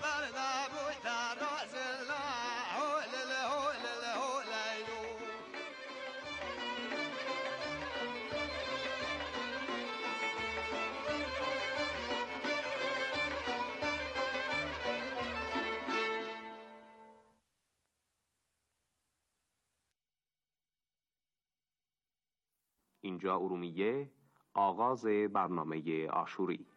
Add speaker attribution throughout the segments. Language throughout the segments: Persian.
Speaker 1: اینجا ارومیه، آغاز برنامه عاشوری.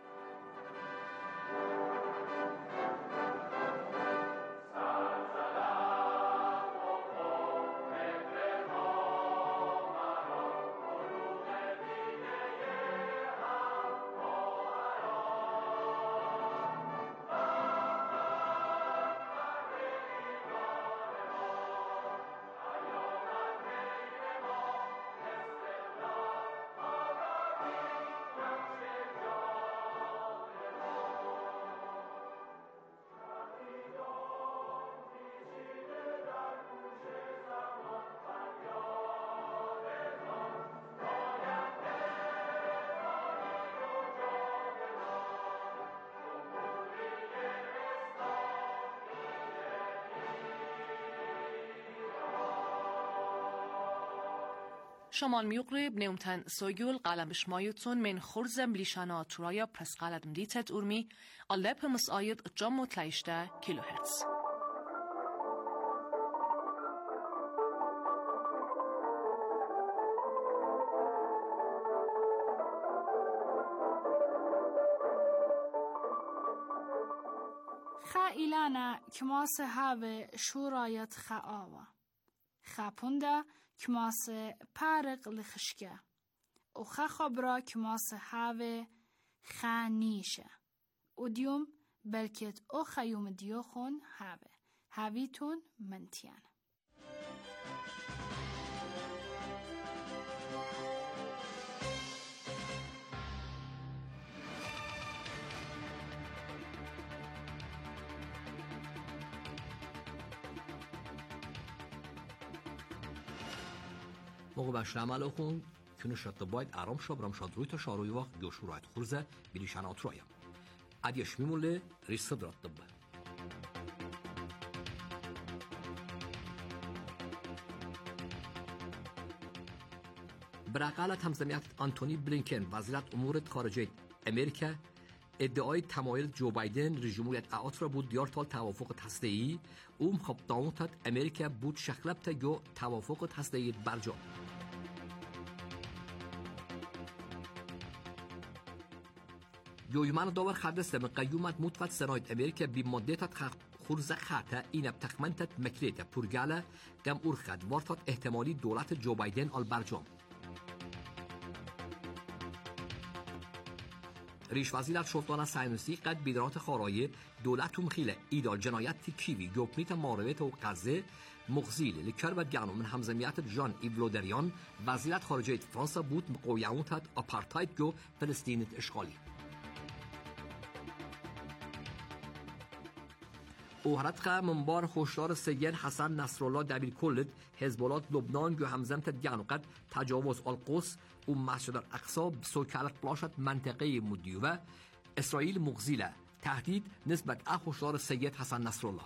Speaker 2: شمال ميقرب نومتن سويول قلم بشمايتون من خرزم بليشانا ترايا برس قلم ديتت أرمي اللاب مسايد جمو تلايشتا كيلو هرتز.
Speaker 3: خائلانا كماس هاوه شورايت خاوه خاپونده کماسه پارق لخشکه و خبرا کماسه هاوه خانیشه و دیوم بلکت او خیوم دیوخون هاوه هاویتون منتیان.
Speaker 4: موقع باشل عمل خون کنه شد باید آرام شب رم شد روی تا شاروی وقت گوشو راید خورزه بلیشان آترایم. عدیش میمونه ریست درات دبه. برقالة همزمیت آنتونی بلینکن وزیر امور خارجه امریکا ادعای تمایل جو بایدن رژیمویت آترا بود دیارتال توافق هسته‌ای خب داموتت امریکا بود شخلبت جو توافق هسته‌ای برجام. یویمان داور خردسته من قیومت متفت سناید امریکا بی ماده‌تت خورزه خاطه این بتخمنتت مکلیت پرگاله دم ارخد وارتات احتمالی دولت جو بایدن آل برجام. ریش وزیرت شلطان ساینوسی قد بیدرات خارایی دولتم خیله ایدال جنایت کیوی گوپنیت مارویت و قزه مغزیل لکر و دیانو من همزمیت جان ایولودریان وزیرت خارجه فرانسا بود مقویموتت اپارتاید گو فلسطینت اشغالی. اوهرت منبار خوشدار سید حسن نصرالله دبیر کلد حزبالات لبنان گو همزمت دیانو قد تجاوز القدس و مسجد الاقصی سوکالت بلاشت منطقه مدیوه اسرائیل مغزیله تهدید نسبت خوشدار سید حسن نصرالله.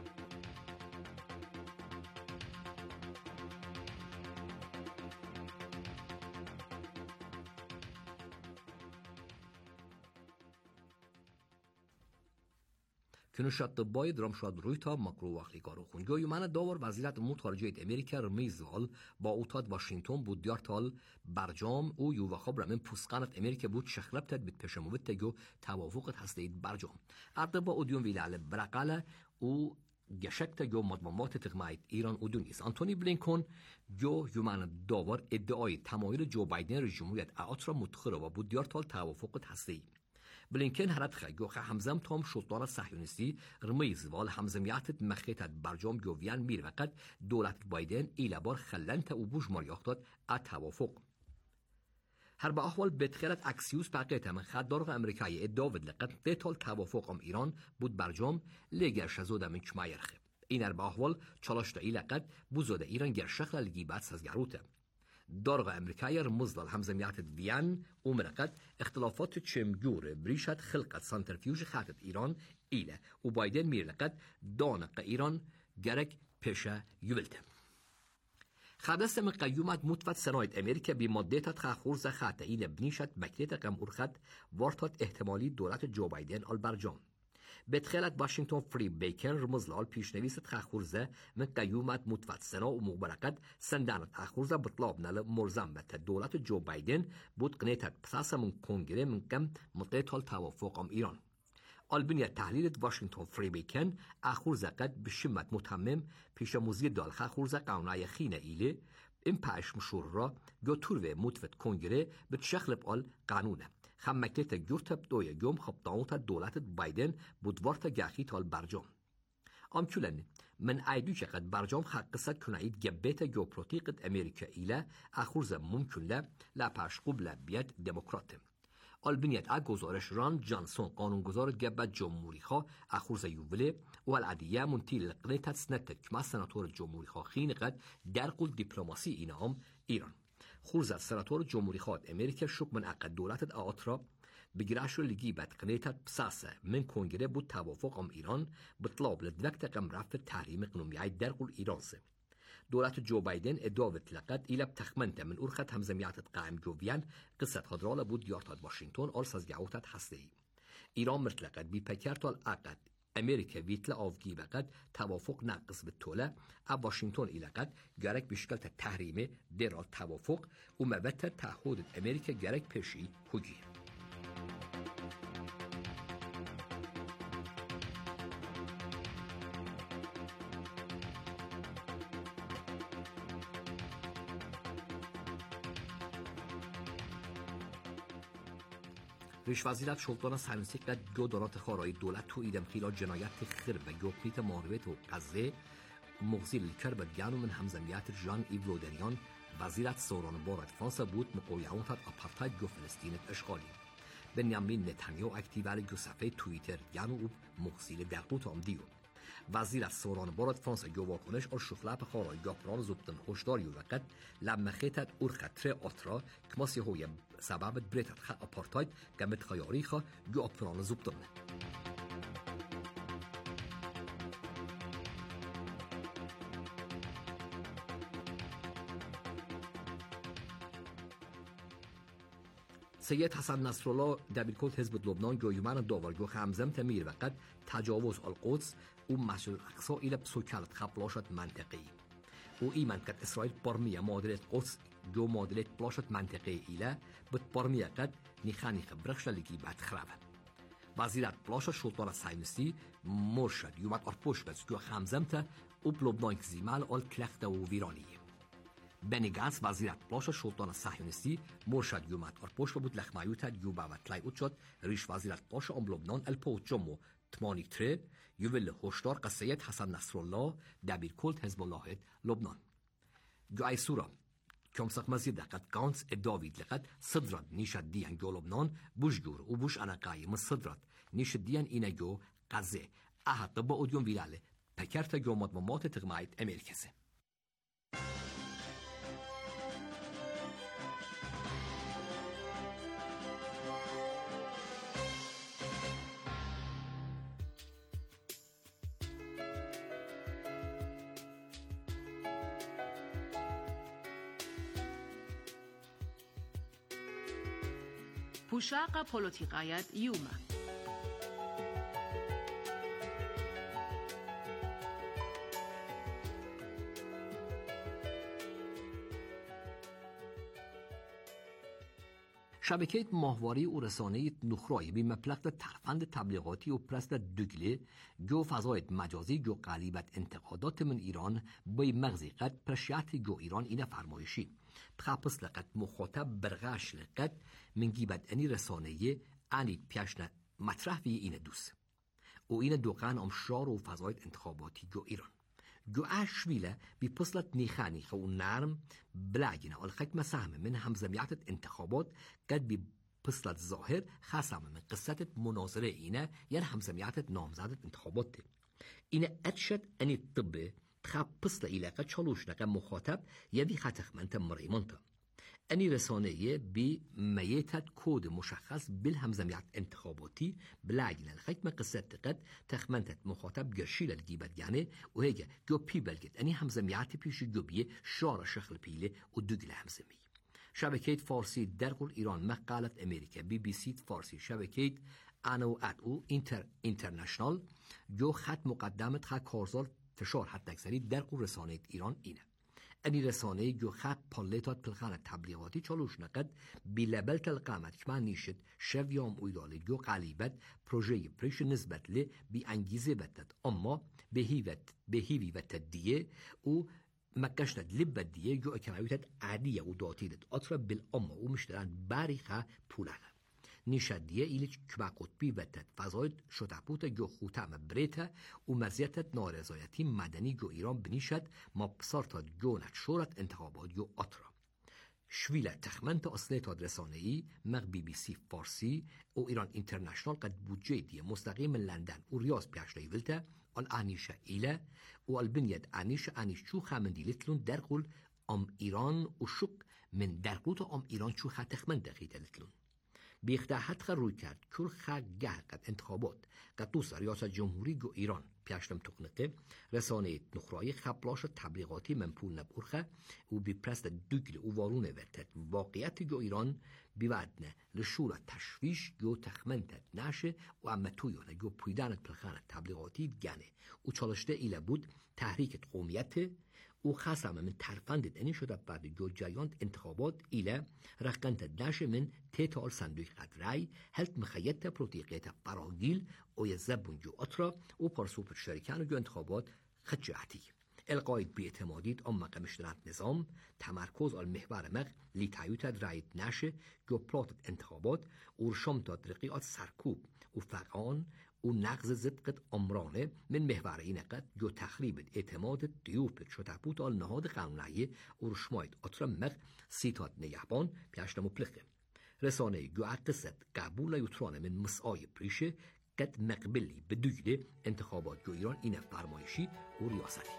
Speaker 4: کنشات باید رام شد روی تا مکرو وقتی کارو خون. گویی من داور وزیرت امور خارجه امریکا رمیزوال با اوتاد واشنگتن بود دیارتال برجام او یو وخاب رمن پوسقانت امریکا بود شخلبتت بیت پشموت تگو توافقت هستید برجام. عرض با اودیون ویلاله برقاله او گشکت جو مدممات تقمایت ایران و دونیس. آنتونی بلینکن جو یومان داور ادعای تمایل جو بایدن رژیمویت آترا متخره و بود دیارتال توافقت هستید. بلینکن هرات خیگو همزم تام شلطان صهیونیستی رمیز وال همزمیت مخیتت برجام گویان میر وقت دولت بایدن ایلا بار خلنت او بوش ماریاختاد ات توافق. هر با احوال بتخیلت اکسیوس بقیت من خددار امریکایی ادعاود لقت دیتال توافق ایران بود برجام لگر شزود من چمایرخه. این هر با احوال چالش تا ایلا قد بوزود ایران گرشخ لگیبت سازگروته. دارغ أمريكاية رمز للهمزميات فيان ومرقت اختلافات چمجور بريشت خلقت سانترفيوج خاتت إيران إلى وبايدن ميرلقت دانق إيران جرك بيشا يولته. خدست من قیومت متفت سنایت امریکا بی مادهت خورز خط این بنیشت مکتیت قم ارخت وارتات احتمالی دولت جو بایدن آل برجام. بدخلت واشنگتن فری بیکر رمزلال پیشنویست خورزه من قیومت متفت سنا و مبارکت سندانت خورزه بطلاب نل مرزم بت دولت جو بایدن بود قنیتت پساس من کنگره من کم مطلع توافق ام ایران. البنیه تحلیل واشنگتن فری بیکن خورزه قد بشمت متمم پیش موزی دال خورزه قانونای خینه ایله این پاش مشور را گوتور و متفت کنگره به شخلب آل قانونه. خم مکلیت گرتب دوی گم خبطانوت دولت بایدن بودوارت گاخی تال برجام. آمکولن من ایدو که قد برجام خد قصد کنایید گبیت گوپروتیقت امریکا ایله خورزه ممکن لپاش قبل بیاد دموکراتم. البنیت گزارش ران جانسون قانونگذار گبت جمهوری خواه اخورز یووله و العدیه منتیل قنیتت سنتت کما سناتور جمهوری خواه خین قد در قل دیپلماسی اینام ایران خورز سناتور جمهوری خواه امریکا شک من اقد دولتت آترا بگراش لگی بد قنیتت بساسه من کنگره بود توافق ام ایران بطلاب لدوکت قم رفت تحریم قنومیای در قل ایران سه دولت جو بایدن اداوت لقد إلى بتخمنت من أرخت همزميات قائم جوفيان قصة هدرالة بود يارتاد واشنطن أرس از جعوتت حسدهی إيران مرتلقد بي پکرتال أقد أمريكا ويتلا آفگي بقد توافق ناقص بالتولى أب واشنطن إلى قد جارك بشكل التحريم درال توافق ومبت تعهد أمريكا جارك بشي هجي رئیس وزیرت سلطان صهیونیستی قد گو دارات خارای دولت تو ایدم خیلا جنایت خرب و گوپنیت مارویت و قضه مغزی لیکر بدگانو من همزمیت جان ایو لودریان وزیرت سوران بارد فرانسا بود مقویانوتت اپارتاید گو فلسطینت اشغالی بنیامین نتانیاهو اکتیوال گو صفحه توییتر گانو مغزیل درقوت آمدیو وزیرت سوران بارد فرانسا گو واکنش اور شخلاب خارای گاپران زبطن خوشداریو وقت لمخیتت اور خطر آترا کماسی هوی سبب بريتت خا أبارتايد قامت خياريخا جو أبران زبطرنا. سید حسن نصرالله دبیرکل حزب لبنان گویمان داورگو خمزم تمیر وقت تجاوز القدس و مسجد الاقصی إلى بسوكالت خبلاشت منطقي و ایمان کد اسرائیل برمیه مادرت قدس جو مادلت بلاشت منطقه ایله بد برمیه قد نیخانی خبرخش لگی بعد خرابه وزیرت بلاشت سلطان صهیونیستی مرشد یومد ارپوش بس جو خمزمته و بلبنان کزیمال آل کلخته و ویرانیه بنیگانس وزیرت بلاشت سلطان صهیونیستی مرشد یومد ارپوش بود لخمایوته یو باوت تلای اوچد ریش وزیرت بلاشت ام لبنان الپوت جمو تمانی تره یوول هشدار قصیت حسن نصرالله دبیرکل حزب الله لبنان جو ای سورا كمسق مزيد قد كانت داويد لقد صدرت نيشد ديان جو لبنان بوشجور وبوش أنا قايم صدرت نيشد ديان إنا جو قزة أحق بأوديون بلاله بكرت جو مضمومات تغمايت أمريكاسه
Speaker 2: پوشاق پولوتیقایت یوما
Speaker 4: شبکه ماهواری و رسانه نخرای بی مبلغ ترفند تبلیغاتی و پرست دوگله جو فضایت مجازی جو قلیبت انتقادات من ایران بای مغزی قد پرشیت جو ایران اینه فرمایشی تخپس لقد مخاطب برغش لقد من گیبت انی رسانه انی پیشنه مطرح وی اینه دوست و اینه دوقن امشار و فضایت انتخاباتی جو ایران جو اشویله بی پسلت نیخانی خو نرم بلاگینه الخک مسهم من همزمیات انتخابات قد بی پسلت ظاهر خاصم من قصت مناظره اینه یعنی همزمیات نامزدت انتخابات اینه ادشد انی طبه تخاب پسل ایلاقه چالوش نقه مخاطب یوی خطخ منت مریمانتا أني رسانية بميتة كود مشخص بالهمزميات انتخاباتي بلاجنا الختمة قصة قد تخمنت مخاطب جرشيل الجيبت يعني وهيجا جو بي بلجت أني همزميات بيش جوبية شارة شخل بيلة ودقل همزمي. شبكة فارسي درقل إيران مقالة أمريكا BBC فارسي شبكة أنو أو انترناشنال جو خط مقدمت خط کارزار فشار حد اکثری درقل رسانه ایران اینه. أني رسانه جو خط پالیتات پلخانه تبلیغاتی چالوش نقد بی لبل تلقامت که من نیشد شو یام اویدالی جو قلیبت پروژه پریش نسبت لی بی انگیزه بتد اما به هیوی و تدیه او مكشتد لبديه جو اكراويتد عادية وداتيدت أطرب بالأمة ومشتران باريخة بولغة نشادية إليش كما قطبي بتد فضايد شتابوتا جو خوتام بريتا ومزيتت نارضایتی مدني جو إيران بنيشد ما بصارتا جو نتشورت انتخابات جو أطرب شويلة تخمنت أصليت رسانه‌ای مغ BBC فارسي و إيران انترناشنال قد بودجه دي مستقيم من لندن و رياض بياشتاي ولتا الانيشة إلى والبنية انيش شو خامن دي لتلون درقل ام إيران وشق من درقوت ام إيران شو خاتخمن دقيت لتلون بيختاحت خروي کرد كل خاقه قد انتخابات قد توسع رئاسة جمهوری جو إيران پیشتم تقنقه رسانه نخرای خبلاش تبلیغاتی منپول نبورخه و بیپرست دوگل و وارونه ورتد واقعیت جو ایران بیودنه لشورة تشویش جو تخمنتد نشه و اما تویانه جو پویدانت پلخانه تبلیغاتی گنه و چالشته ایله بود تحریک قومیت و خاصه من ترفندت اني شده بعد جو جایاند انتخابات ایله رقنت نشه من تیتال صندوق قد رای هلت مخیط پروتیقیت براگیل و یزبون جو اطرا و پارسوپر شرکان جو انتخابات خجعتی القاید بیعتمادید ام مقامشترات نظام تمرکز آل محور مغ لی تایوتد رایت نشه جو پلاتت انتخابات و رشمتاد رقیات سرکوب و فقان و نقض زدقت امرانه من محور این قد جو تخریب اعتماد دیوپت شتابوت آل نهاد قانونیه و رشماید اطرا مغ سیتاد نیحبان پیشتمو پلخه رسانه جو عقصت قبول یوترانه من مسعای پریشه قد مقبلی بدویده انتخابات جو ایران این فرمایشی و ریاستی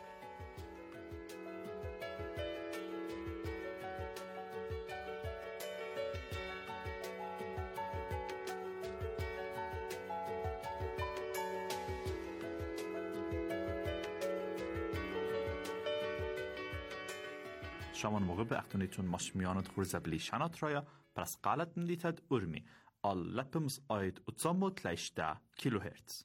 Speaker 5: شامان موقع به اختونیتون ماشمیانت خورزه بلیشانات رایا پرس قالت نلیتد ارمی آل لپمز آید اتزاموت لیشته کیلوهرتز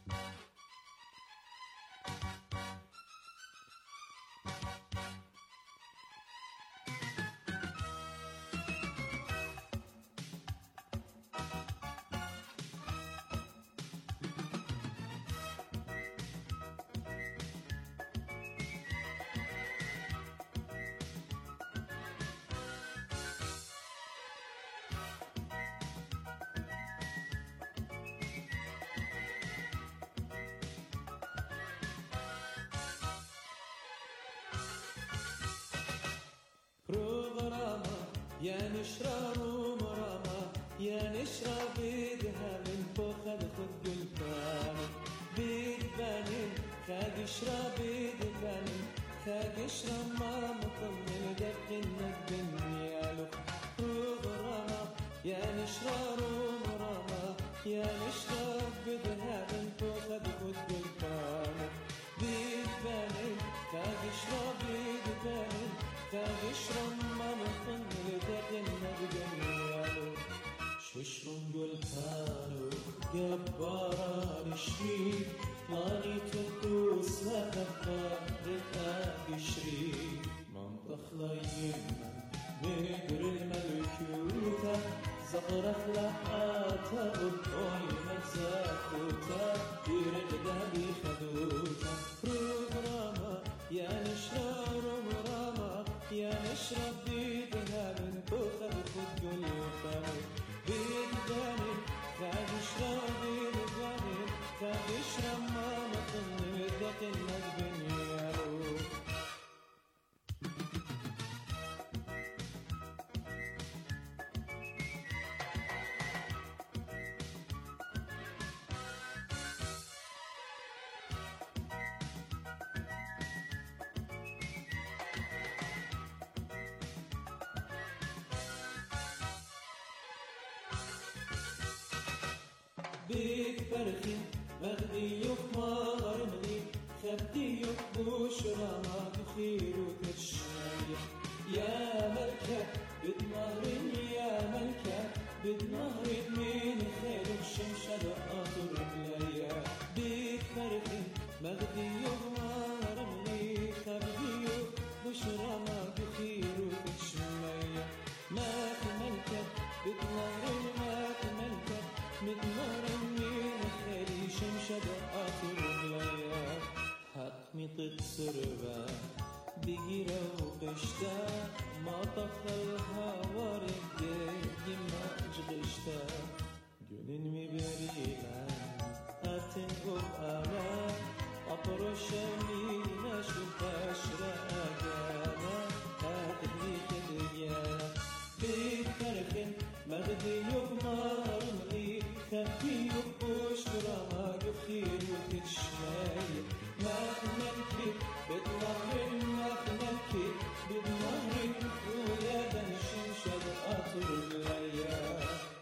Speaker 6: يا نشرب مرامة يا نشرب بيدها من فوق خد قلبان بيد بانين خاق اشرب بيد بانين خاق اشرب مرامة طمن دق الدنيا له روغ رامة يا نشرب مرامة يا نشرب بيدها من فوق خد قلبان بيد بانين خاق اشرب بيد بانين خاق اشرب مرامة طمن ششم قلتانو جباران الشريف ماني تنقوس وغفار رفاق الشريف منطخ لينا مدر الملكوتة زقرة لحاتا قطعي مزاكوتا يرقدا بخدوتا روغراما يا نشرار مراما يا نشرب بيدها من فوق بخد قلوبا بيداني خاق اشرب بيداني خاق اشرب ما مطن ودق الدنيا بيت برخي مغدي يخمار مغي خبدي يخبوشرا ما بخير وتشمي يا ملكة بدنهر يا ملكة بدنهر من خير الشمس دقاطر بلايا بيت برخي مغدي يخمار مغي خبدي يخبوشرا ما بخير وتشمي ما في ملكة بدنهر ما في ملكة بدنهر من خير الشمس دقاطر بلايا حقمي تتصربا بگیره و قشته ما طفلها وارد ما جغشته گلین میبریدن اتن گل آلا اپروشمی نشون تشره اگانا اتنی خدیانا بید فرخن مغدی یوک مارملی خفی یوک بشترا ما گفیر و تشمای مخملکی بدنهر مخملکی بدنهر ويا دنشن شدقات الرياح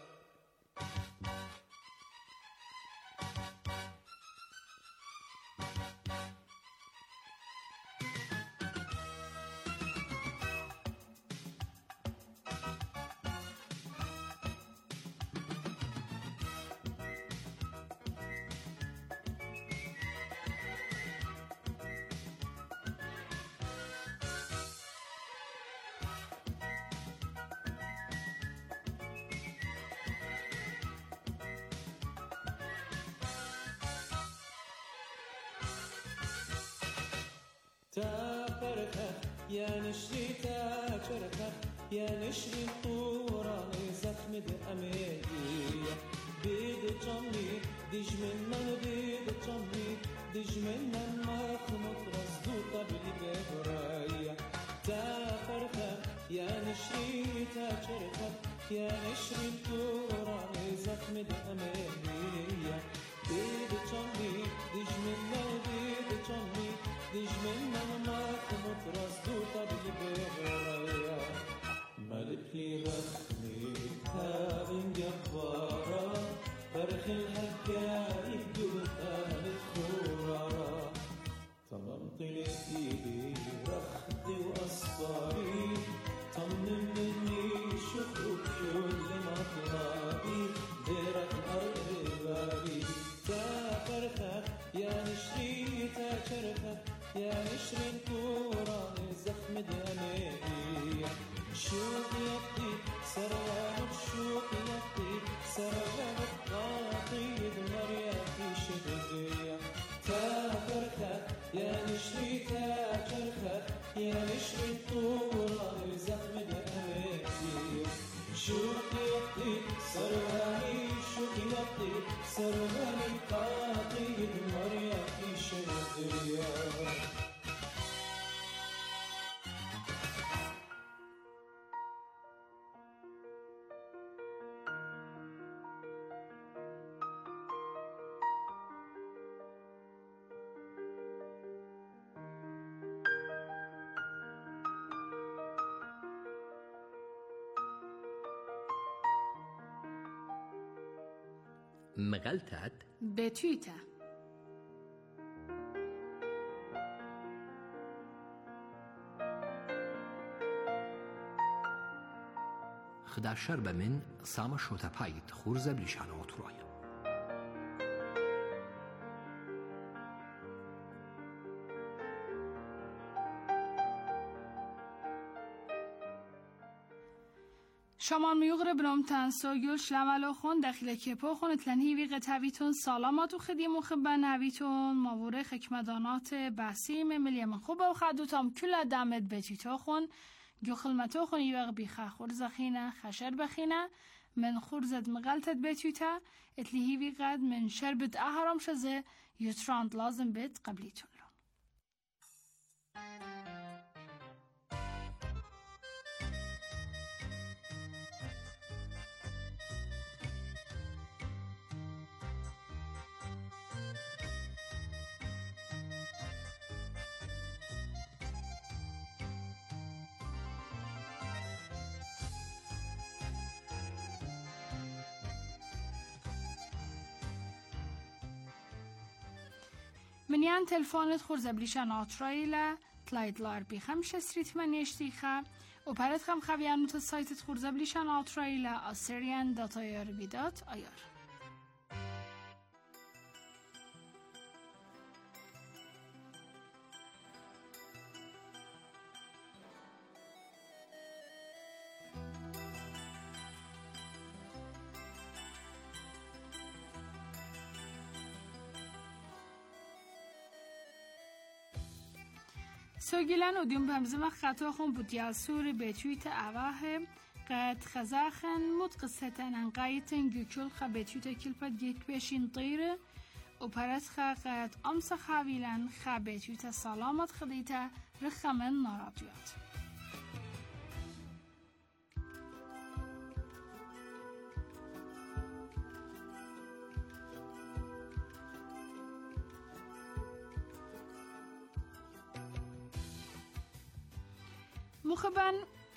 Speaker 6: تفرخة يا نشري تفرخة يا نشري طوران زخم أميدية بيد جملي دج من بيد جملي دج من مخمط رصدو طبلي ببرايا تفرخة يا نشري تفرخة يا نشري طوران زخم أميدية بيد جملي دج من بيد جملي دج من مخمط رصدو طبلي ببرايا ملك لي رخمي هابن جبارا فرخ الحكاية بدون آلة خورارا طممت لإيدي رخدي وأصفاري طمن مني شكرك كل مطلبي ديرك أرض بابي تفرخة يا نشري تشرخة يا نشري الكورة زخم دمي شوق يبدي سروانك شوق يبدي سروانك قاطي بمرياتي شددية تفرخة يا نشري تشرخة يا نشري الكورة زخم دمي شوق يبدي سرواني شوق يبدي سرواني قاطي بمرياتي شددية
Speaker 4: مغلتت
Speaker 3: بتویته
Speaker 4: خداشر بمن سام شوتا پایت خورز بلیشان اوتروی
Speaker 3: شما میوغر برامتن سوگل شلملو خون داخل کپو خون تلنهی ویغ تاویتون سلاماتو خدی مخبه نویتون ماوره خکمدانات بحثیم ملی من خوبه و خدوتام کل دمت بتیتو خون گو خلمتو خون یوغ بیخه خورز خینه خشر بخینه من خورزت مغلطت بتیتا اتلیهی ویغد من شربت احرام شزه یوتراند لازم بت قبلیتون لون منیان تلفونت خورزه بلیشان آترایلا تلايدلار ب5 ستريت من يشتيخا وبرد خم خبيانو تسايتت خورزه بلیشان آترایلا assyrian.irb.ir. سوگیلن ودیوم بهمزم خطا خون بودیال سوری به تویت اواه قد خزاخن متقصتن انقایتن گوکل خا به تویت کلپت گیت بشین طیره و پرد خا قد امس خاویلن خا به تویت سلامت خدیتا رخمن ناراتیات. مخبن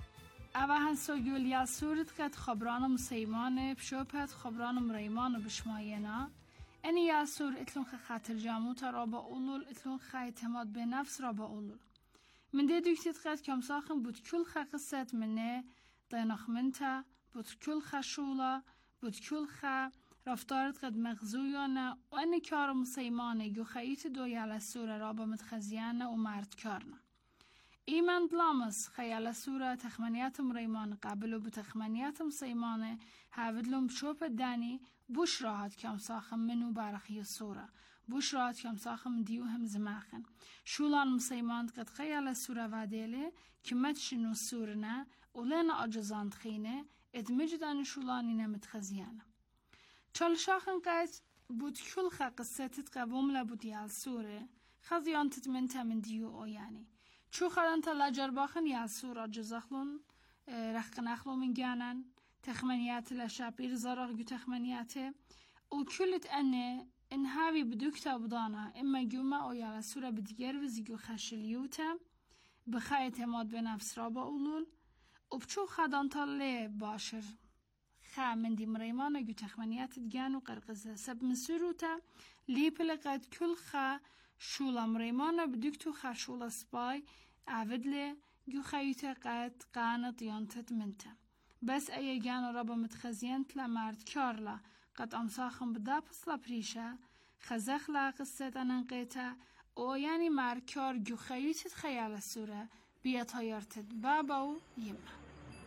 Speaker 3: اوهن سوگول یا سورت قد خبران مسیمان بشوپت خبران مریمان بشماینا اینی یا سور اتلون خاطر جاموت را با اولول اتلون خا اعتماد به نفس را با اولول من ده دوکتید قد کم ساخن بود کل خا قصت منه دیناخمنتا بود کل خا شولا بود کل خا رفتارت قد مغزویانه و اینی کار مسیمانه گو خیت دو یا سور را با متخزیانه و مرد کارنه ایمان بلامس خیال سورة تخمنيات مريمان قابلو بتخمنيات مسيمانة هاودلهم شوب الداني بوش راحت كم ساخم منو بارخي السورة بوش راحت كم ساخم ديوهم زماخن شولان مسيمان قد خيال سورة واديله كمت شنو سورنا ولنا أجزان تخينه ادمجدان شولانينا متخزيانه چال شاخن قد بود كل قصتت قبوم لبوديال سورة خزيان تتمنت من ديو او يعني چو خدان تا لجرباخن یا سورا جزاخلون رخ نخلو من جانن تخمنيات لشابير زراغ جو تخمنياته و كلت انه ان هاوي بدوكتا بدانا اما جوما او یا سورا بديگر وزيگو خشليوتا بخاي اعتماد به نفس را با اولول و بچو خدان تا لی باشر خا من دي مريمان جو تخمنيات دجانو قرقزه سب مسوروتا ليبل قد كل خا شولا مريمانا بدوكتو خا شولا سباي عودله جو خيوتا قد قانت يانتت منتا بس اي جانو رابا متخزينت لمرد كارلا قد امساخم بدا پسلا پريشا خزخ لا قصت اننقيتا او يعني مرد كار جو خيوتت خيال السورة بيتا يارتت بابا و يما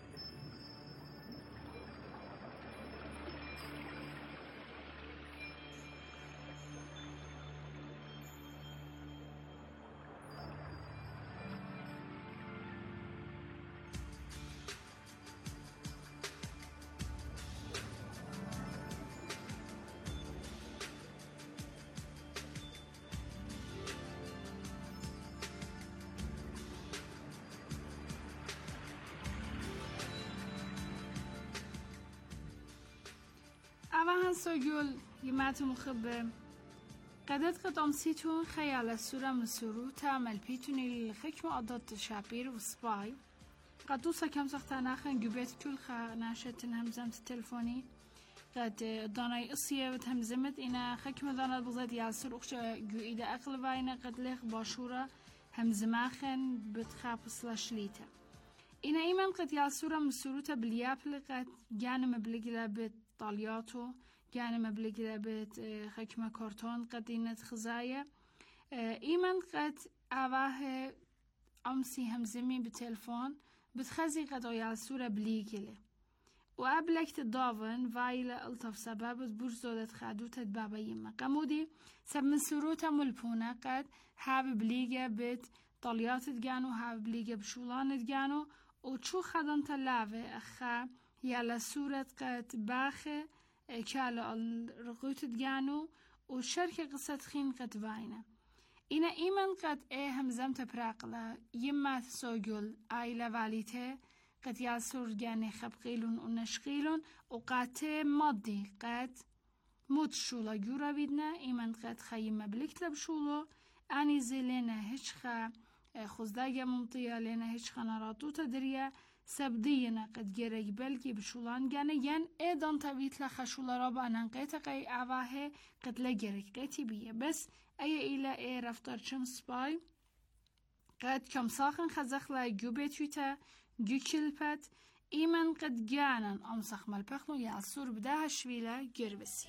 Speaker 3: اوهن سوگول یمت مخبه قدت قدام سیتون خیال السورة مسورو تعمل بيتوني الخكمة عضات شابير وسباي قد دوسا كم سختاناخن جبت كل خا ناشتن همزمت التلفوني قد داناي اصيه وتهمزمت انا خكمة دانا بغزات ياسر اخشا جو ايدا اقل واينا قد ليخ باشورة همزماخن بتخاف سلاشليتا انا ايمان قد ياسورة مسوروتا باليابل قد جانا مبلغلا بطالياتو جانا مبلغلا بخكمة كارتون قد اينت خزايا ايمان قد اواه امسي همزمي بتلفون بتخزي قد ياسورة بليغلا وقبلك تدافن وايلا الطف سبب بوش زودت خادوتت بابا يما قمودي سب من سروتا ملبونة قد هاو بليغا بت طاليات تجانو هاو بليغا بشولان تجانو وشو خدان تلاوه اخا يالا سورة قد باخه كالا الرقوت تجانو وشركة قصة خين قد واينه اینا ایمن قد همزم تپراقلا یما سوگل آیلا والیته قد یاسور گنه خبقیلون و نشقیلون و قد مادی قد مد شولا جورا ویدنه ایمن قد خییم مبلکت لبشولو انی زلینه هیچ خزداگ ممتیا لینه هیچ ناراتو تدریه سبدینا قد گرگ بلگی بشولان گنه ین ایدان تاویت لخشولا را با اننقیت قی اواه قد لگرگ قیتی بیه بس ایلا رفتار چم سپای قد کم ساخن خزخلا جو بتویتا جو کلپت ایمن قد گانن امسخ ملپخلو یالسور بده هشویلا گربسی.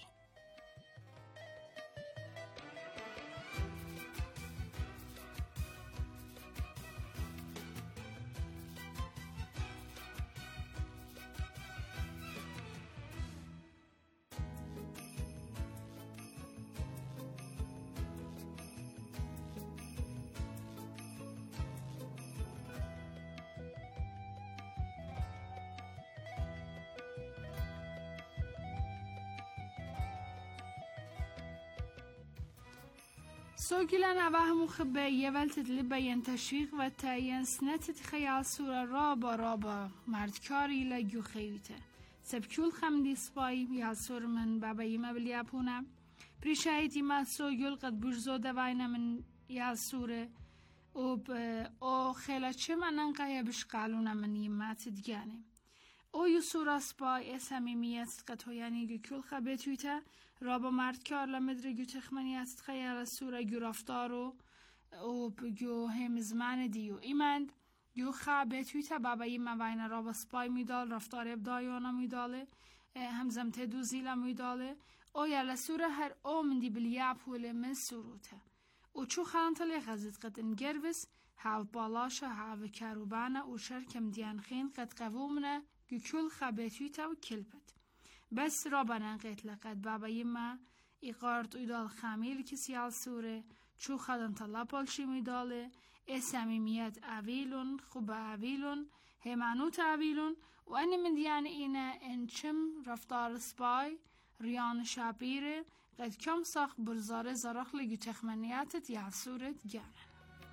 Speaker 3: سوگلن اوه مخبه یولتد لبین تشویق و تاین سنتت خیال سورا رابا مردکاری لگو خیویته سبکول خمدی سپای یال سور من بابایی مبلیابونه پریشایتی ما سوگل قد برزو دواینا من یال سوره او خیلی چه منن قایه بشقالونا من یمات دیگانه او یو سورا سپای اسامیمیت قد هویانی گل خبتویته رابا مردکار لمدر گو تخمنیت خیال سورا گو رفتارو او گو هم زمان دیو ایمند گو خبتویته بابایی موین رابا سپای میدال رفتار ابدایونا میداله همزم تدو زیلا میداله او یال سورا هر او من دی بلیاب هوله من سوروته او چو خانتالی غزت قد انگروس هاو بالاشا هاو کاروبانا او شرکم دیان خین قد قوومنا گو کل خبتویته و کلپت بس رابنا قیت لقد بابایی ما ایقارت ایدال خامیل کسی آل سوره چو خدان طلا پالشی میداله اسامیمیت اویلون خوب اویلون همانوت اویلون و انی من دیان اینه انچم رفتار سپای ریان شابیره قد کم ساخ برزاره زراخ لگو تخمنیاتت یا سورت گانن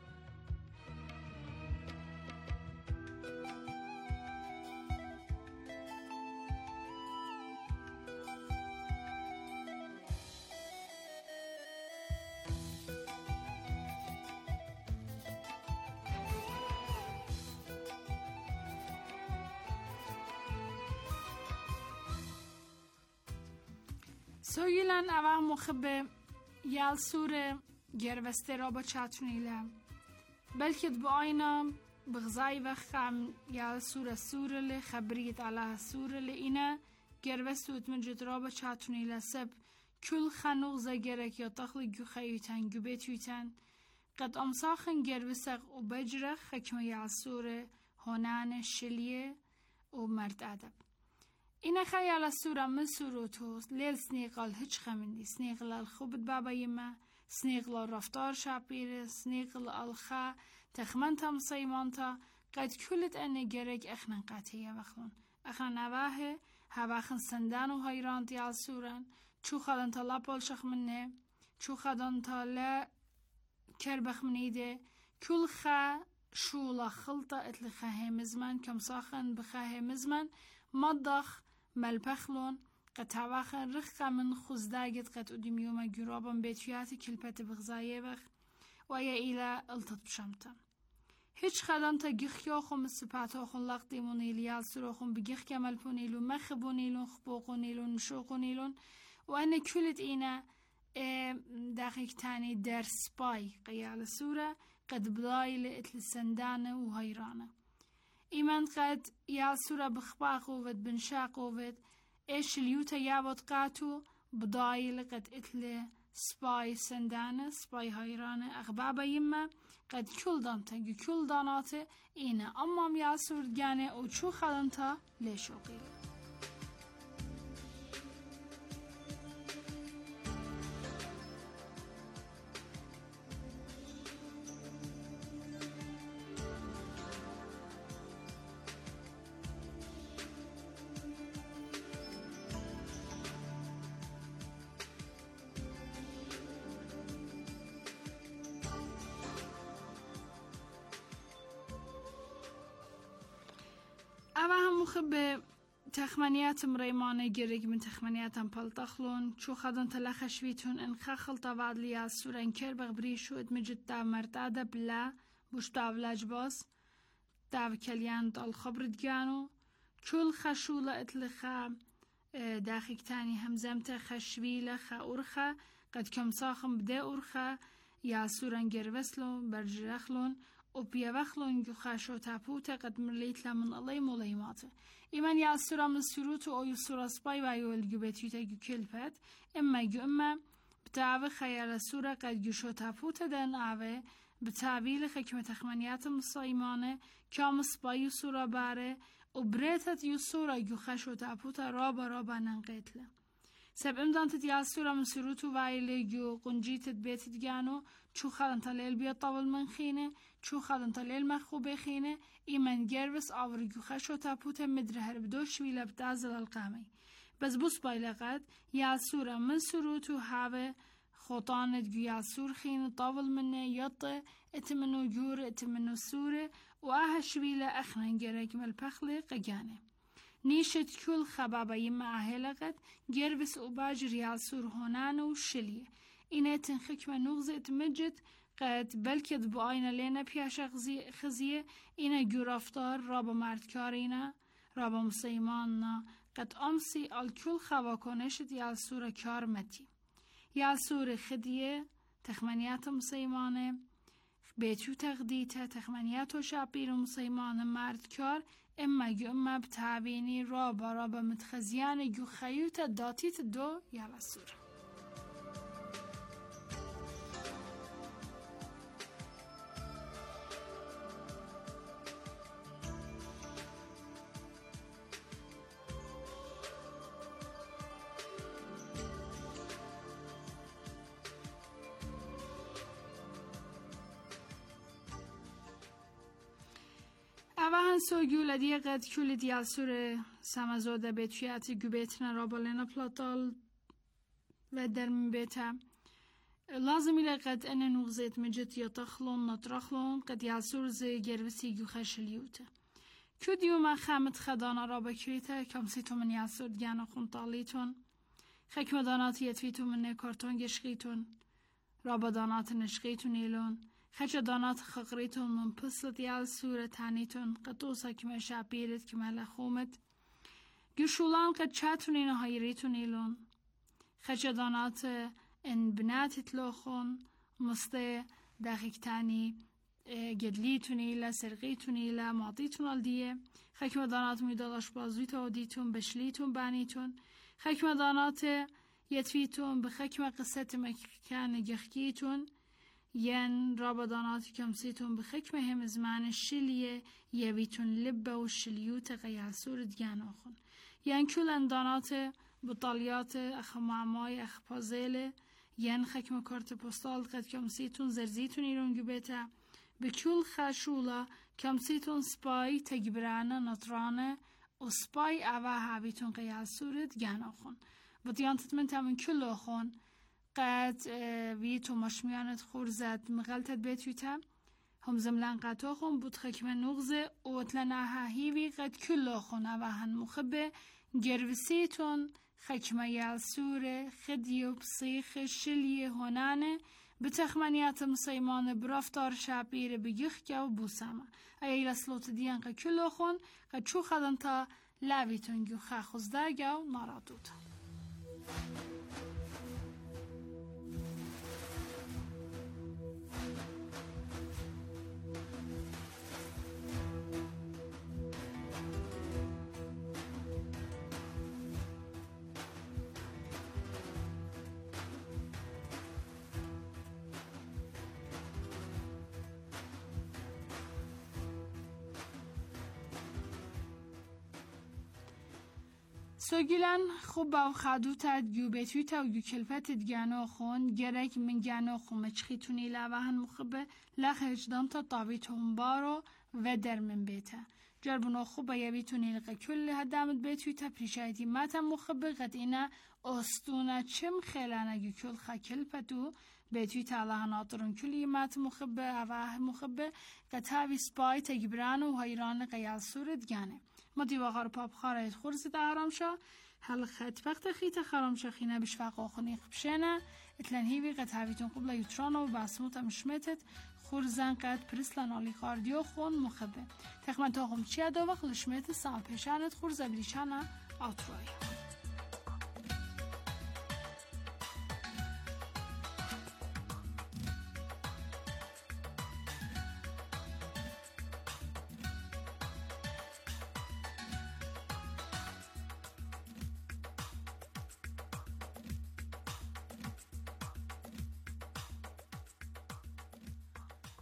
Speaker 3: سویلن اوه مخبه یال سوره گروسته را با چاتونیله بلکه با آینا بغزای و خم یال سوره لی خبریت علا سوره لی اینه گروستوت مجد را با چاتونیله سب کل خنوغزه گرک یا تخلی گو خیوتن گو بیتویتن قد امساخن گروسق و بجرخ حکمه یال سوره هنان شلیه و مرد ادب این خیال سورا من سوروتوس لیل سنیقال هیچ خمندی سنیقل الخوبت بابایی ما سنیقل رفتار شابیره سنیقل الخا تخمن تام سیمانتا قد کلت انه گرگ اخنن قطعیه وخلون اخنن نواهه هواخن سندان و هایران دیال سوران چو خدان تا لپال شخ منه چو خدان تا لا کربخ منیده کل خا شولا خلطه اتلخه همزمن کم ساخن بخه همزمن مضخ ملپخلون قطعواخ رخ من خزداجت قد قدم يوم جرابا بيتياتي كلبت بغزاية بخ ويا إلى التط بشمتا هيش خدمتا جيخيوخم السباتوخن لقديمون إليال سروخن بجيخ كمال بونيلون مخبونيلون خبوقونيلون مشوقونيلون وأنا كلت إينا دقيق تاني در سباي قيال السورة قد بضاي لإتل السندانة وهيرانة ایمان قد یال سورا بخباقوت بنشاقوت ایش اليوتا یابد قاتو بدایل قد اتل سپای سندانه سپای هایرانه اخبابا یما قد کل دانتا کل داناته اینه امام یال سور گانه او چو خدانتا لیشوقیل به تخمنيات مريمانة جريج من تخمنياتهم بالتخلون شو خدن تلخ شويتون ان خخل طبعا ليا سورة انكر بغبريشو ادمجد تا مرتادة بلا بوش تاو لاجباس تاو كليان طال خبر دجانو كل خشولة اتلخا داخل تاني همزمتا خشويلة خا أرخا قد کم ساخم بده اورخه یا سورن گروسلون برجرخلون و بیوخلون گو خشو تپوت قد مرلیت لمن الله مولایماته ایمن یا سورا من سروت و اوی سورا سپای و ایو الگو بتیوته گو کلپت اما بتعوی خیال سورا قد گو شو تپوت دن عوی بتعویل حکمت تخمانیات مسایمانه کام سپای سورا باره و بريتت يسورا يخش وتعبوتا رابا ننقيتله سب امدانت ياسورا من سروتو وايلي جو قنجيتت بيتت جانو چو خالن تليل بيا طاول من خينه چو خالن تليل مخوبه خينه ايمن جربس آور يخش وتعبوتا مدرهر بدوش ويلا بتعزل القامي بس بوس بايلقات ياسورا من سروتو هاوه خوطانت جو ياسور خينه طاول منه يطه اتمنو جور اتمنو سوره و شویل اخنن گرگ مل پخل قجانه نیشت کل خبابای معهلقت گربس و باج ریال سور هونان و شلیه اینه تنخک و نغزت مجد قد بلکه با آینه لینا پیاش خزیه اینه گرافتار رابا مردکارینه رابا مسیمان قد امسی الکل خواکنشت یال سور کار متی یال سور خدیه تخمنیات مسیمانه بیتو تقدیته تخمنیات و شعبیر و مسیمان مردکار اما بتعبینی رابا متخزیان گو خیوت داتیت دو یال سور اوهن سوگول دیگه قد کل دیال سور سمزاده بیتویاتی گو بیتنا رابالنا پلاتال و درمین بیتا لازمی لقد ان نغزیت مجد یا تخلون نطرخلون قد دیال سور زی گروسی گو خشلیوته که دیو من خامت خدانا رابا کریته کمسیتو من یال سور دیانا خونتالیتون خکمدانات یتویتو من کارتون گشقیتون رابا دانات نشقیتون ایلون خچه دانات خقریتون من پسلت یال سور تانیتون قطوسا کمه شعبیرت کمه لخومت گشولان قد چاتون اینو هایریتون ایلون خچه دانات ان بناتت لوخون مسته دقیقتانی گدلیتون ایلا سرقیتون ایلا ماضیتون الدیه خکمه دانات میدالش بازویتو دیتون بشلیتون بانیتون خکمه دانات یتویتون بخکمه قصت مکان گخکیتون ين رابضانات كمسيتون بخكمة هم زمان الشلية يبيتون لبة والشليوت غياسور ديانوخن ين كل اندانات بطاليات اخ معماي اخ بازيلة ين خكمة كارت بوستال قد كمسيتون زرزيتون ايرون جبتا بكل خاشولة كمسيتون سباي تجبرانة نطرانة وسباي اوه هابيتون غياسور ديانوخن وديانتت من تامن كلوخن قد ویتو مشمیانت خورزد مغلطت بیتویتا هم زملان قطاخون بود خکمه نغزه اوتلناها هیوی قد کلاخون اوهن مخبه گروسیتون خکمه یالسوره خدیو بصیخ شلیه هنانه بتخمنیات مسیمان برافتار شعبیره بگیخکه و بوسامه ایلا سلوت دیان قد کلاخون قد چو خدن تا لاویتون گو خخوزده و نارادود سوگیلن خوب باو خادوتت گو بیتویتا و گو کلفتت گانو خون گرک من گانو خون مچخیتونی لاوهن مخبه لخ اجدام تا طاویت همبارو و در من بیتا جربونو خوب یبیتونی لقا کل هدامت بیتویتا پریشایتی ماتا مخبه قد اینا استونا چم خیلانه گو کل خا کلفتو بیتویتا الله ناطرون کلی مات مخبه اوه مخبه قد هاوی سپای تگبرانو و هایران قیال سورد گانه مدی واقعا پاپ خارج خورزی دارم شا هل خط وقت خیت خرام شخینه بشفاق آخونی خبشنه اتلن هیوی قد هاویتون قبل یوترانو و باسموت مشمتت خورزن قد پرسلن آلی خاردیو خون مخبه تخمن تاقم چیه دو وقت لشمت سال پیشانت خورزه بلیشانه آتروی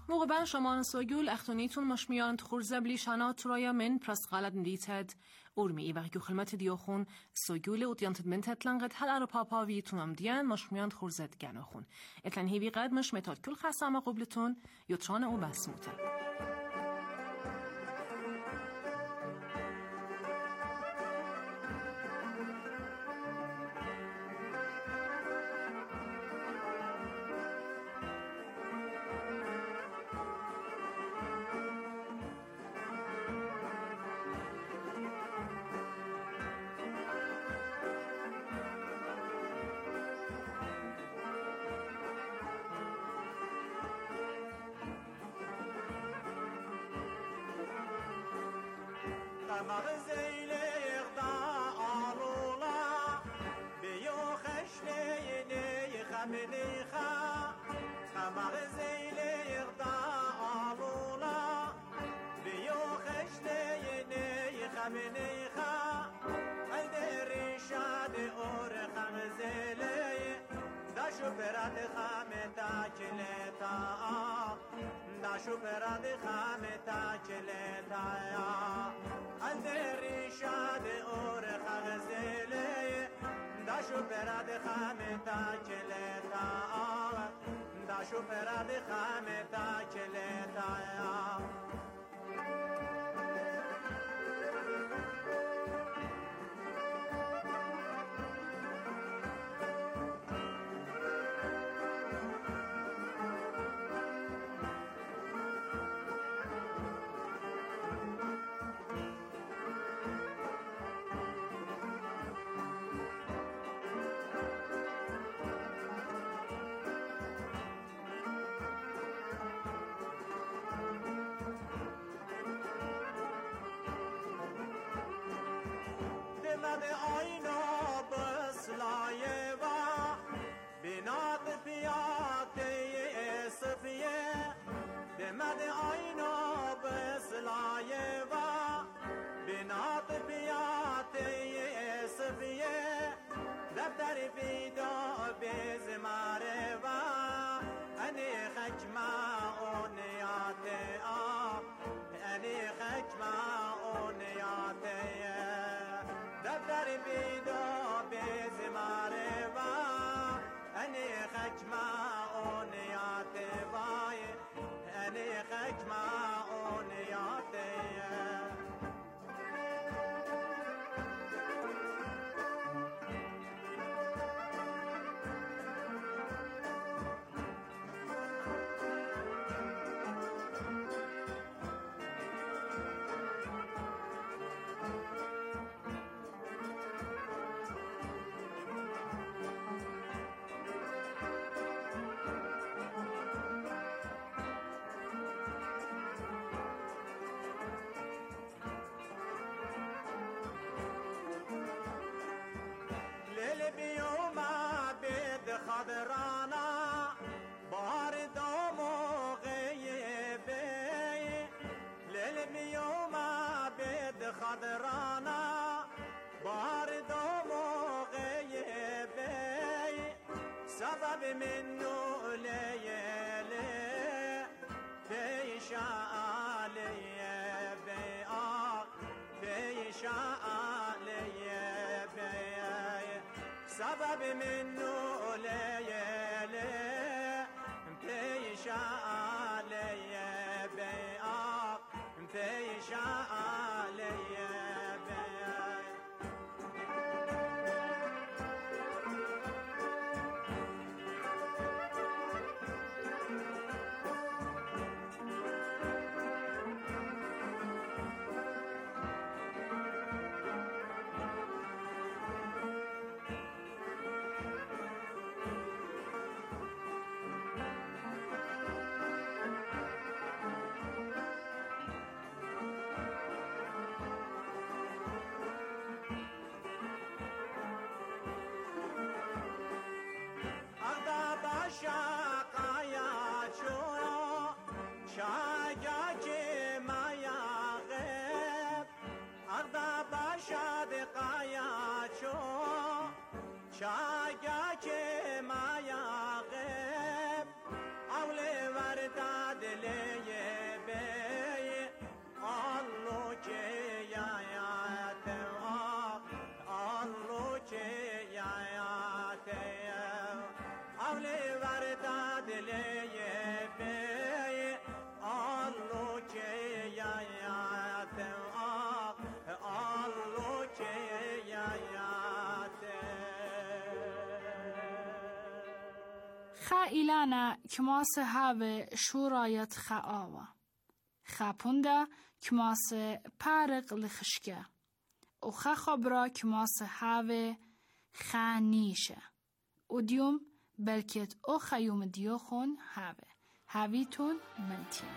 Speaker 2: موقع شمان سوگول اختونیتون مشمیان تخورزب لیشانات رایا من پرس غلط ندیتد اورمی ای وقتی خلمت دیوخون سوگول اوتیانتد من تتلنقد هل ارو پاپا ویتون ام دیان مشمیان تخورزد گناخون اتلن هیوی قد مش متاد کل خسام قبلتون یوتران او بسموته
Speaker 7: مغزي ليغضى عرولا بيوخش ليني خمني خا مغزي ليغضى عرولا بيوخش ليني خمني خا الدري شاد اور خمزلي داشو براد خامتا كلتا داشو براد خامتا كلتا اندری شاد اور خغزلی داشو براد خامتا کلتا داشو براد خامتا کلتا مد آینا بسلایه و بنات پیاته صفیه مد آینا بسلایه و بنات پیاته صفیه دفتر پیدا بزماره و انی خجما اونیاته انی خجما اونیاته دفتر بیدا بزماره و انی خجما اونیاته وای انی خجما اونیاته بیوما بید خادرانا بار دامو غیبه لیل بیوما بید خادرانا بار دامو غیبه سبب منو لیلی بیشا آلیه بیا بیشا آلیه بیا سبب منو لیلی پیشا آلیه بیا پیشا آلیه بیا
Speaker 3: ایلانا کماس هاو شورایت خاوا خاپوندا کماس پارق لخشکه و خبرا کماس هاو خانیشه و دیوم بلکت او خیوم دیوخون هاویتون منتین.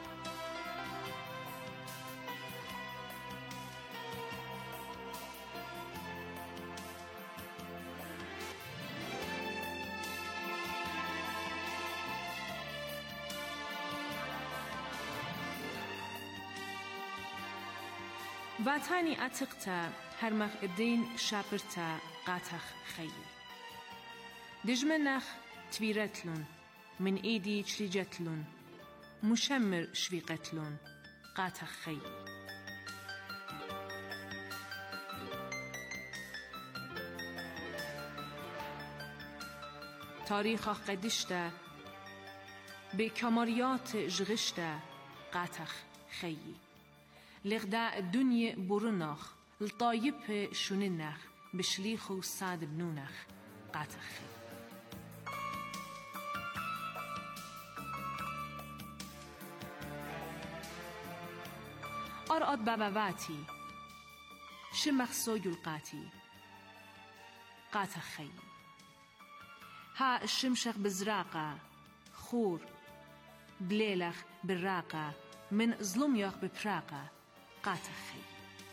Speaker 2: واتانی اتقتا هرمخ الدين شابرتا قاتخ خيي دجمنخ تويرتلون من ايدي تشليجتلون مشمر شويقتلون قاتخ خيي تاريخ قدشتا بكماريات جغشتا قاتخ خيي لغدا الدنيا برنخ الطايب شننخ بشليخو ساد بنونخ قاتخ أرقد بابواتي شمخ سويل قاتي قاتخ ها الشمشخ بزراقة خور بليلخ بالراقة من ظلم يخ ببراقة قاتخي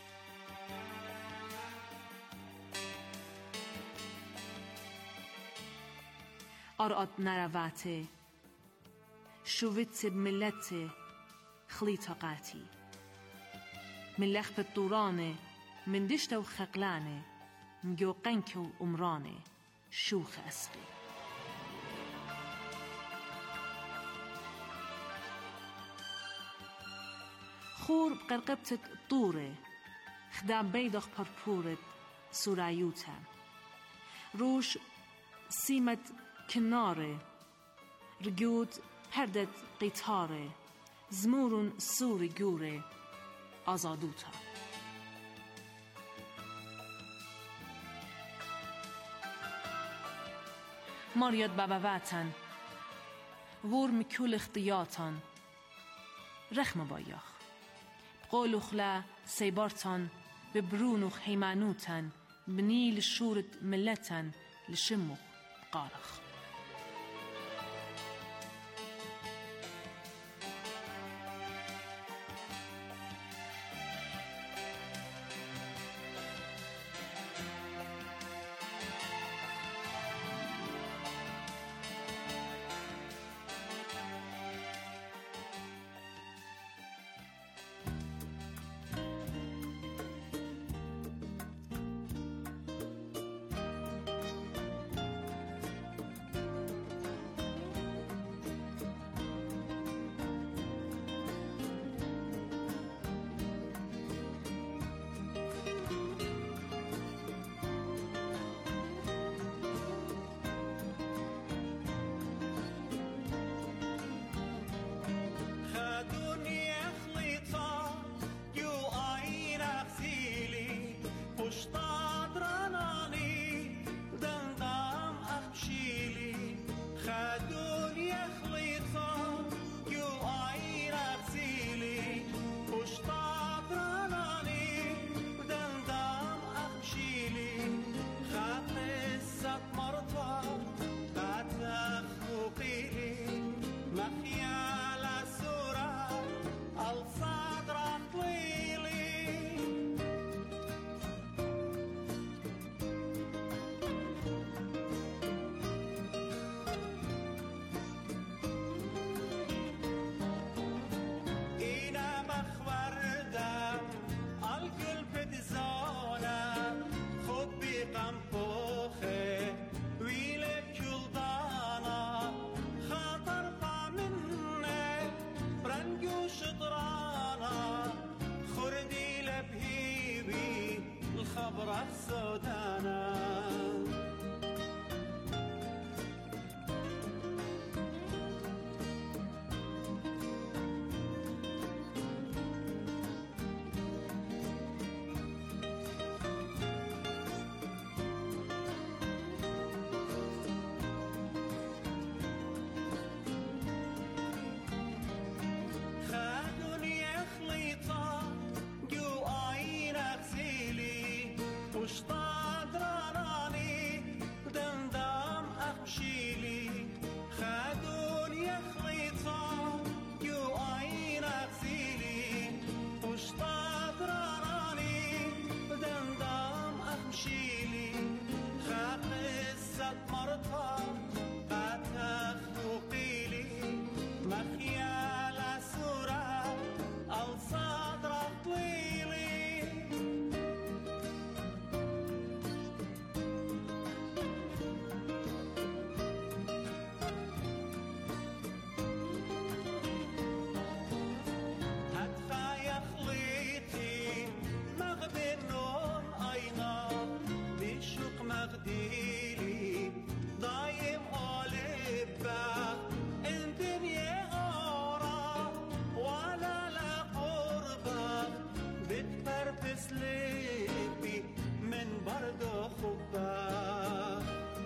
Speaker 2: أرقد نرواتي شوفت بملتي خليطة قاتي من لخ بالطوراني من دشت وخقلاني مجو قنك وأمراني شوخ أسقي خور بقرقبتت طورة خدام بيدخ بربورت سورايوتا روش سيمت كنارة رجود پردت قيتارة زمورون سوري جورة آزادوتا ماريات بابواتن وور مكول اختياتن رخم بايخ قولوخ لا سيبارتن ببرونوخ حيمانوتن بنيل شورة ملتن لشموخ قارخ
Speaker 7: تسليبي من برضه خبا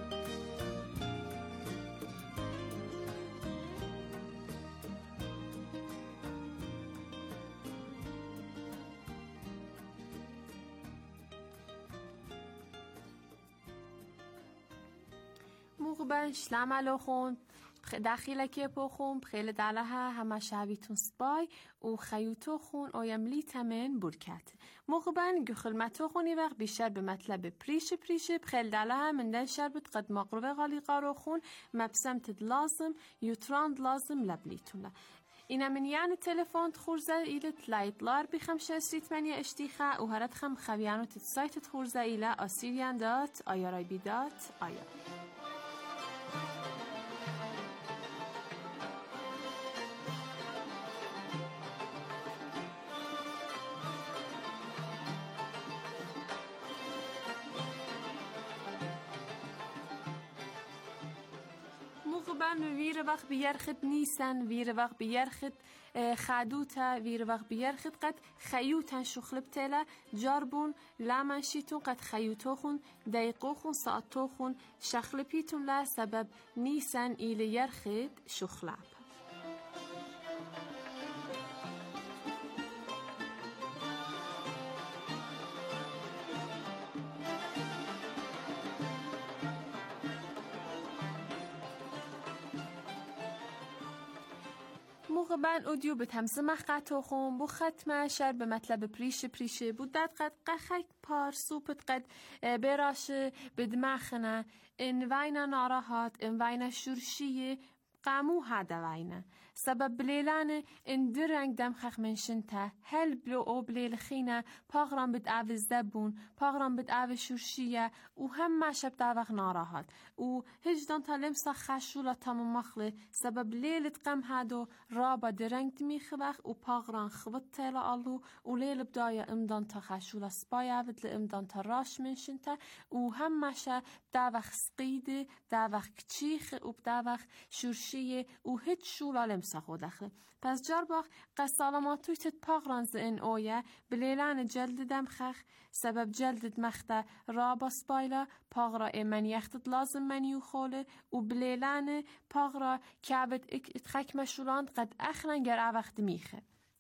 Speaker 2: موقبا شلعملو خون داخل كيبو خون بخيل دالها هما شعبيتون سباي و خيوتو خون اويملي تمن بركات موقبا گخلمتو خوني وقت بیشتر به مطلب پریش بخيل دالها من دن شربت قد مقروبه غالي قارو خون مبسمت لازم يوتراند لازم لبليتون اینا من یعنی تلفن تخورزه ایله تلایتلار بخمشه سیتمنی اشتیخه و هرد خم خویانو تسایت تخورزه ایله آسیریان دات آیارای بیدات آیا موقبا ویر وقت بیرخد نیسن ویر وقت بیرخد خادوتا ویر وقت بیرخد قد خیوتن شخلب تلا جاربون لامنشیتون قد خیوتوخون دقیقوخون ساعتوخون شخلبیتون لا سبب نیسن ایل یرخد شخلب موقبا اودیو به تمزه مخطو خون بو ختمه شر به مطلب پریش بودد قد قخک پار سوپت قد براش بدمخنه ان وینا ناراحت ان وینا شورشیه قامو هذا وينه سبب بليلانه ان درنگ دم خخ منشنته هل بلو او بليل خينه پاغرام بد او زبون پاغرام بد او شورشيه و هم مشب داوخ ناراحت و هجدان تا لمسا خشولا تام مخله سبب لیلت قم هادو رابا درنگ دمیخوخ و پاغران خوت تلا آلو و لیل بدایا امدان تا خشولا سپایا ودل امدان تا راش منشنته و هم مشب داوخ سقیده داوخ کچیخ و داوخ شورشيه و هیچ شولا لمسا خودخه پس جارباخ قسالاماتوی تت پاغران زن اویه بلیلان جلد دمخخ سبب جلد مخته رابا سپایلا پاغرا ایمن یختت لازم منیو خوله و بلیلان پاغرا کعبت اتخک مشولاند قد اخرنگر اوقت میخه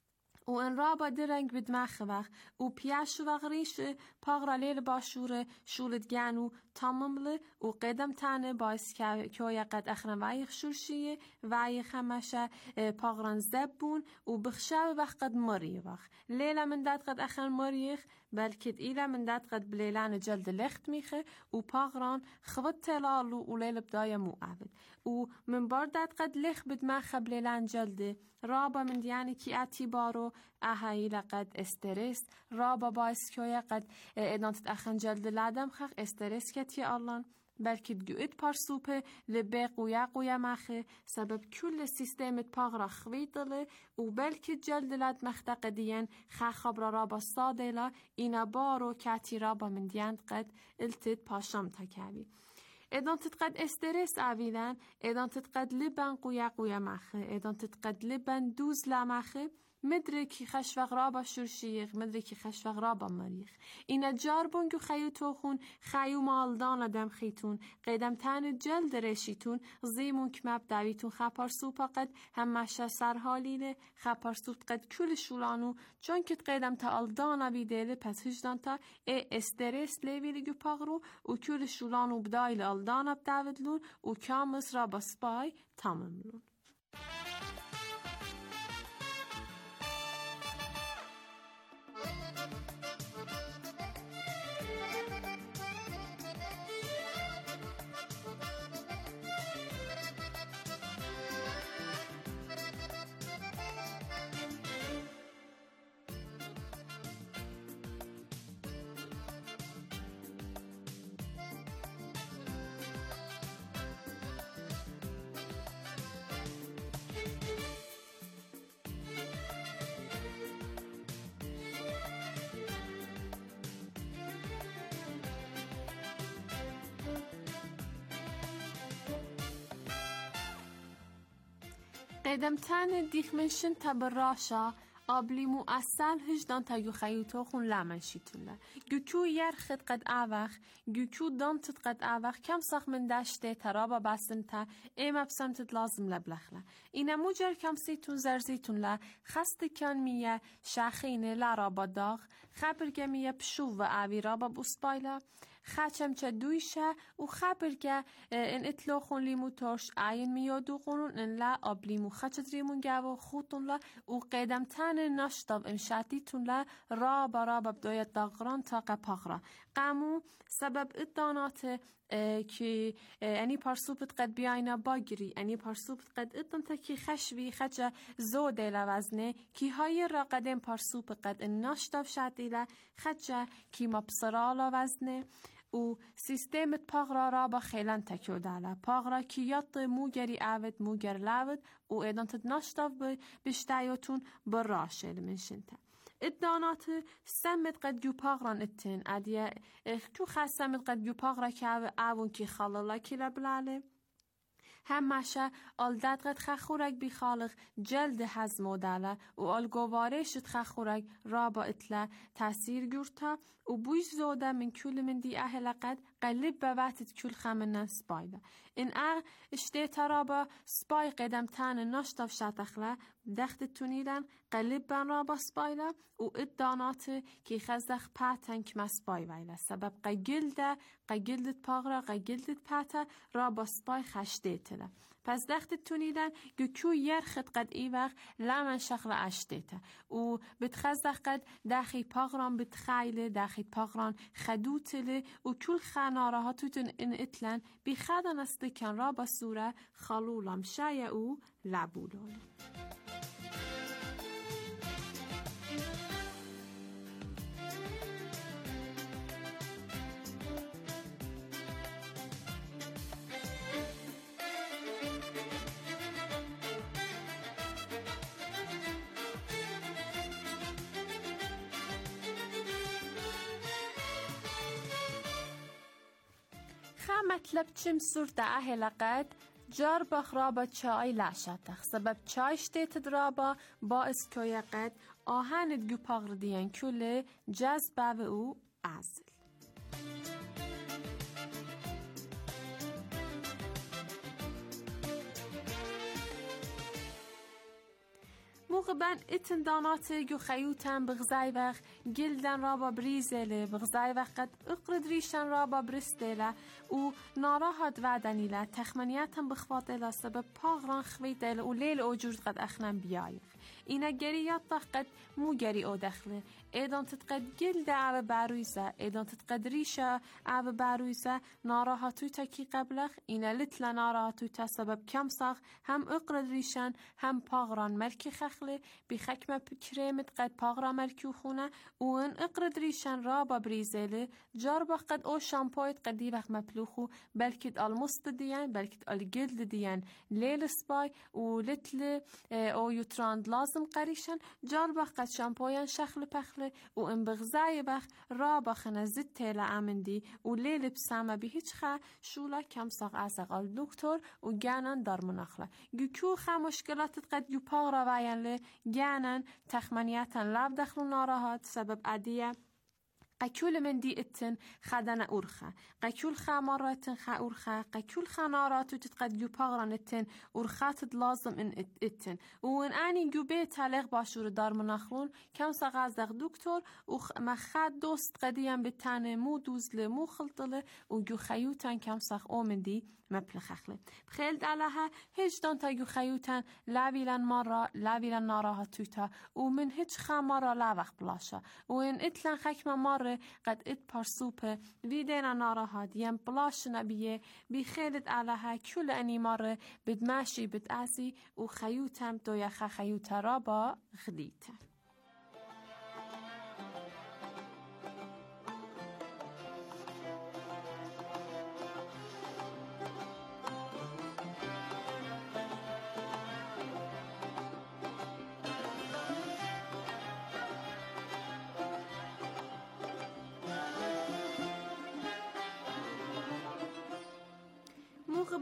Speaker 2: و ان رابا درنگ بدمخ وقت و پیش وقت ریشه پاغرا لیل باشوره شولد گنو تمامله و قدم تنه باعث که قد اخرن وایخ شورشیه وایخ همشه پاغران زبون و بخشه وقت قد مری وقت لیل من داد قد اخرن مریخ بلکه ایل من داد قد بلیلان جلد لخت میخه و پاغران خوت تلالو و لیل بدای موعود و من بار داد قد لخ بدمخ بلیلان جلده رابا من دیانه کی اعتبارو اهایی لقد استرس رابا باعث که قد ادانت اخن جلد لادم خخ استرس کتی آلان بلکه گوید پارسوپه لبه قویا مخه سبب کل سیستمت پاغرا خویدله و بلکه جلد لاد مختق دیین خخاب رابا سادلا اینا بارو کتی رابا من دیاند قد التد پاشام تکوی ادان تتقد استرس اویلن ادان تتقد لبن قویا مخه ادان تتقد لبن دوز لمخه مدرکی خشوق رابا شورشیق مدرکی خشوق رابا مریخ اینا جار بونگو خیو توخون خیو مالدان دم خیتون قدم تن جلد رشیتون زیمون کمب دویتون خپار سوپا قد همشه سرحالینه خپار سوپ قد کل شولانو چون کت قدم تا آلدانا بیدیله پس هجدان تا استرس لیویلگو پاغرو و کل شولانو بدایل آلدانا بدودلون و کامس رابا سپای تماملون قدم تن دیخ منشن تبراشا آبلیمو اصل هجدان تا خیوتا خون لمنشیتونه گوکو یر خد قد اوخ گوکو دانتت قد اوخ کم ساخ من داشته ترابا بسن تا ایم بسمتت لازم لبلخله اینا موجر کم سیتون زرزیتون لا خست کن میه شاخینه لارابا داغ خبرگه میه پشو و اوی رابا بوسپایلا خچم چه دویشه و خبرگه ان اتلو خون لیمو ترش عین میادو خونون ان لا آب لیمو خچت ریمون گاو خوتون لا و قدم تن نشتاب امشاتیتون لا رابا بدویت داغران تا قپاغرا قامو سبب ادانات که یعنی پارسوبت قد بیاینا باگری یعنی پارسوبت قد ادن تا کی خشبی خچه زوده لوزنه کی های را قدم پارسوب قد نشتاب شاتیلا خچه کی مبصرا لوزنه و سیستمت پاغرا را با خیلن تکیو داله پاغرا کی یاد موگری عود موگر لاود و ایدان تد نشتاف بشتایوتون براشل منشنته ادانات سمت قد جو پاغران اتن ادیه چو خاص سمت قد جو پاغرا که اوون کی خلالا کی لبلاله هم ماشه آلداد قد خخورک بی خالق جلد هزمو داله و آل گوارشت خخورک را با اطلاع تاثیر گرتا و بوش زوده من کل من دی اهل قد قلب بواتت کل خمنا سپایده این اشته ترابا سپای قدم تان نشتف شاتخله دخت تونیدن قلب بن رابا سپایده و ادانات کی خزدخ پاتنک مسپای ویله سبب قگلدت پاغرا قگلدت پاتا رابا سپای خشته تله پس دخت تونیدن گوکو یر خد قد ای وقت لمن شخل اشتیته و بتخزدخ قد داخی پاغران بتخیله داخی پاغران خدوتله و کل خاناره ها توتن ان اتلن بی خدان استکن را با سوره خالولم شای او لبولول مطلب چم صورت اهل قد جار بخرابا چای لاشتخ سبب چای شتیت درابا باعث کوی قد آهند گو پاغر دیان کله جذبه و او ازل موقبن اتندانات جو خیوتن بغزای وقت گلدن را با بریزله بغزای وقت قد اقرد ریشن را با برستله و ناراحت وعدنیله تخمنیتن بخواطله سبب پاغران خویدله و لیل او جورد قد اخنن بیایخ اینا گریات قد مو گری او دخله ایدان تتقد گلد او بارویزه ایدان تتقد ریشه او بارویزه ناراحتوی تا کی قبلخ اینا لطل ناراحتوی تا سبب کم ساخ هم اقرد ریشن هم پاغران ملکی خخله بی خکم کرمت قد پاغران ملکی خونه و ان اقرد ریشن را با بریزله جار با قد او شامپویت قدی وقت مپلوخو بلکت المست دیان بلکت الگلد دیان لیل سپای و لطل او یوتراند لازم قریشن جار با قد شامپویان شخل پخله و ان بغزای بخ را با خنزد تیل امندی و لیل بسامه به هیچ خا شولا کم ساق ازقال دکتر و گانن در مناخله گوکو خا مشکلاتت قد گو پاغرا وینله گانن تخمنیتن لاب دخلو ناراحت سبب عدیه قکول من دی اتن خدن اورخه قکول خا مراتن خا اورخه قکول خا ناراتو تتقد جو پاغران اتن اورخاتت لازم ان اتن و ان آنی جو به تلق باشور دار مناخلون کم ساقازدق دکتر و مخد دوست قدیم به تنه مو دوزله مو خلطله و جو خیوتن کم ساق اومن دی مپل خخله بخیل دلها هجدان تا جو خیوتن لاویلن مارا لاویلن ناراحتویتا و من هیچ خا مارا لاوخ بلاشه و ان اتلن خکم ماره قد ات پارسوپه ویدینا ناراحت یم بلاش نبیه بی خیلت علها کل انی ماره بدماشی بدعزی و خیوتم دویا خیوتا را با غدیته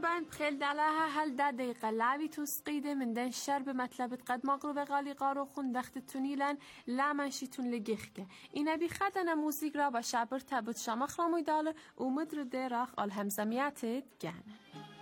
Speaker 2: مغبن بخيل دلها هل دا دقيقة لعبي تسقيدة من دان الشرب مطلب قد مغرب غالي قارو خون دخت تونيلن لا منشيتون لجيخك إنا بخدنا موسيقى را بشابر تبت شمخ را ميداله ومدر دراخ الهمزميات جانا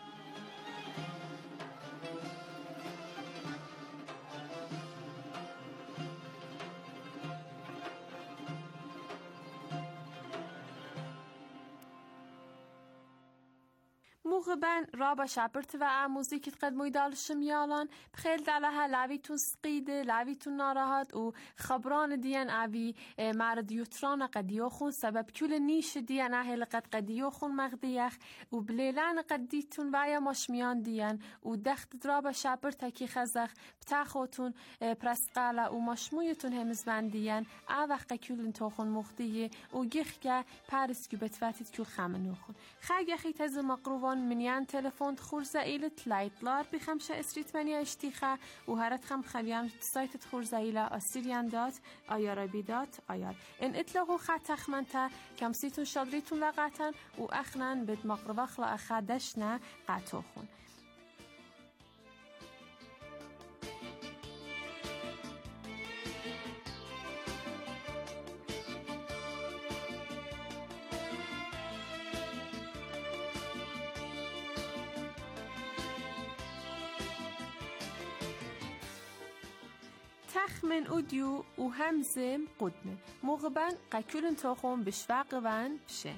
Speaker 2: مغبن رابا شابرت و موزیکت قد مویدالشم یالان بخیل دلها لعویتون سقیده لعویتون ناراحت و خبران دیان اوی مرد یوتران قدیو خون سبب کل نیش دیان اهل قد قدیو خون مغدیخ و بلیلان قدیتون ویا مشمیان دیان و دخت رابا شابرت کی خزخ بتاخوتون پرسقالا و مشمویتون همزمن دیان اوخ کلن توخون مغدیه و گیخگه پارسکو بتواتید کل خمنو خون خاگه خیت از مقروبان منيان تلفون خورزة إلى تلايطلار بخمسة إسريت منيا اشتيخة وهرت خم خبيان سايت خورزة إلى أسيريان دات آيارابي دات آيار إن إتلغو خاتخ منتا كم سيتون شادريتون لغاتن وأخنان بد مقربخ لأخادشنا قاتوخون تخمن اودیو و همزم قدمه مغبن قکولن تاخون بشوقوان بشن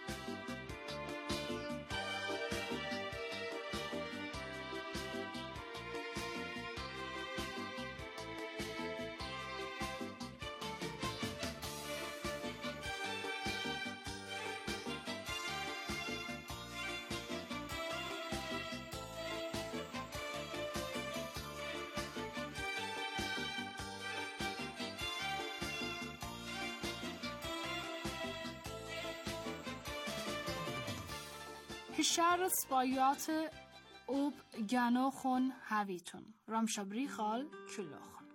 Speaker 3: هشار سپایات اوب گنو خون هویتون رامشابری خال چلوخون